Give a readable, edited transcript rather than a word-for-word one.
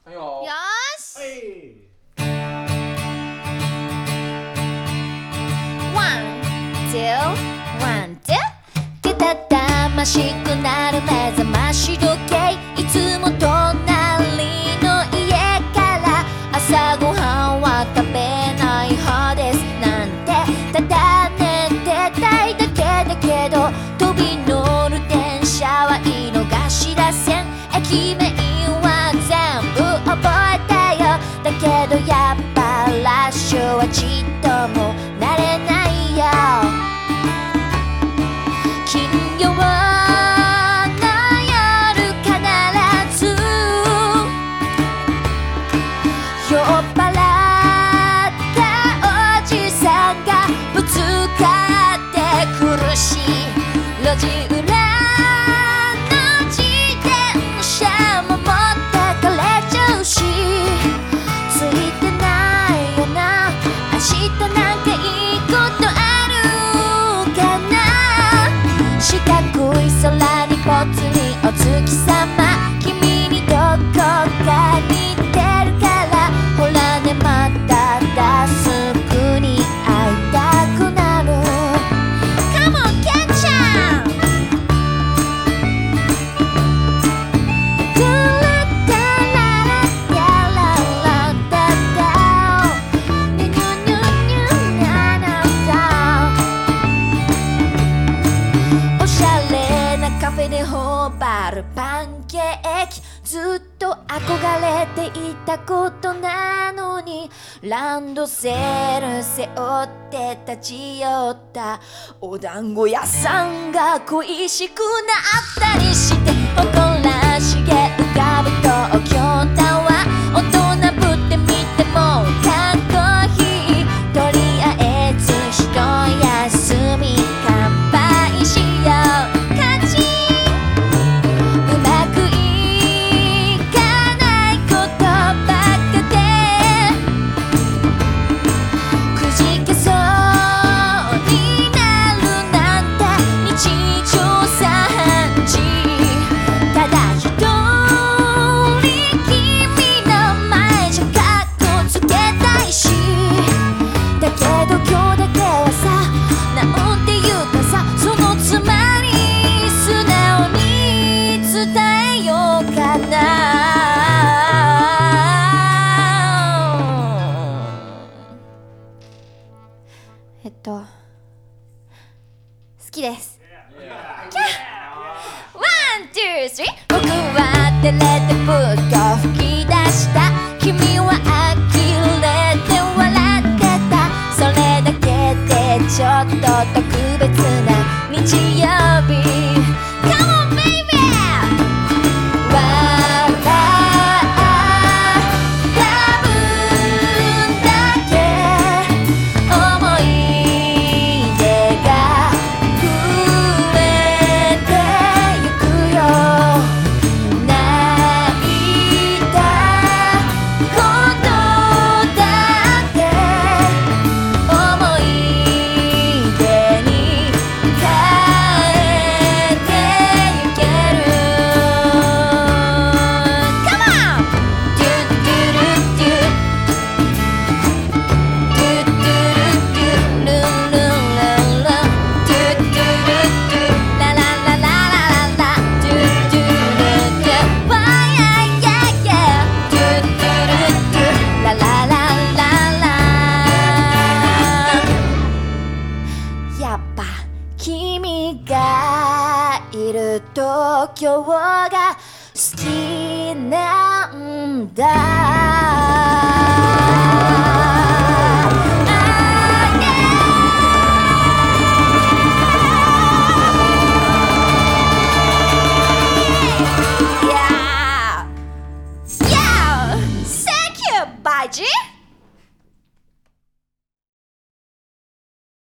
はいよ。 よーし、 はい。 ワン、ツー、ワン、ツー。けたたましくなる目覚まし時計、いつも隣の家から朝ごはんは食べない派ですなんてただ寝てたいだけだけど、飛び乗る電車は井の頭線、駅名は全部覚えたよ。だけどやっぱラッシュはちっとも慣れないよ。金曜の夜必ず酔っ払ったおじさんがぶつかってくるし、路地裏の自転車も持ってかれちゃうし、ついてないよな、明日なんかいいことあるかな。四角い空にぽつりお月様、君にどこか似てるから、ほらねまただすぐに会いたくなる。 Come on, catch up! トゥラッタララッタララッタッタ、ニュニュニュニュニャナタ、おしゃれなカフェで頬張るパンケーキ、ずっと憧れていたことなのに、ランドセル背負って立ち寄ったお団子屋さんが恋しくなったりして、誇らしげ浮かぶ東京タワー、大人ぶってみてもかっこいい。とりあえず一休み乾杯しよう。カチン、うまくいかないことばっかでくじけそうになるなんて日常茶飯事。ただ一人君の前じゃかっこつけたいし、だけど今日だけはさ、なんて言うかさ、そのつまり素直に伝えようかな。好きです。ワン、ツー、スリー。僕は照れてぶっと吹き出した。君は呆れて笑ってた。それだけでちょっと特別な日曜日。Come on baby! 笑った分だけ思い出が増えてゆくよ。泣いたことだって思い出に変えてゆける。 Come on! ドゥッドゥルッドゥ、ドゥッドゥルッドゥ、ルンルンルンルン、ドゥッドゥルッドゥ、ラララララララ、ドゥッドゥルッドゥ、わややや、ドゥッドゥルッドゥ、ラララララ。やっぱ君がいると今日が好きなんだ。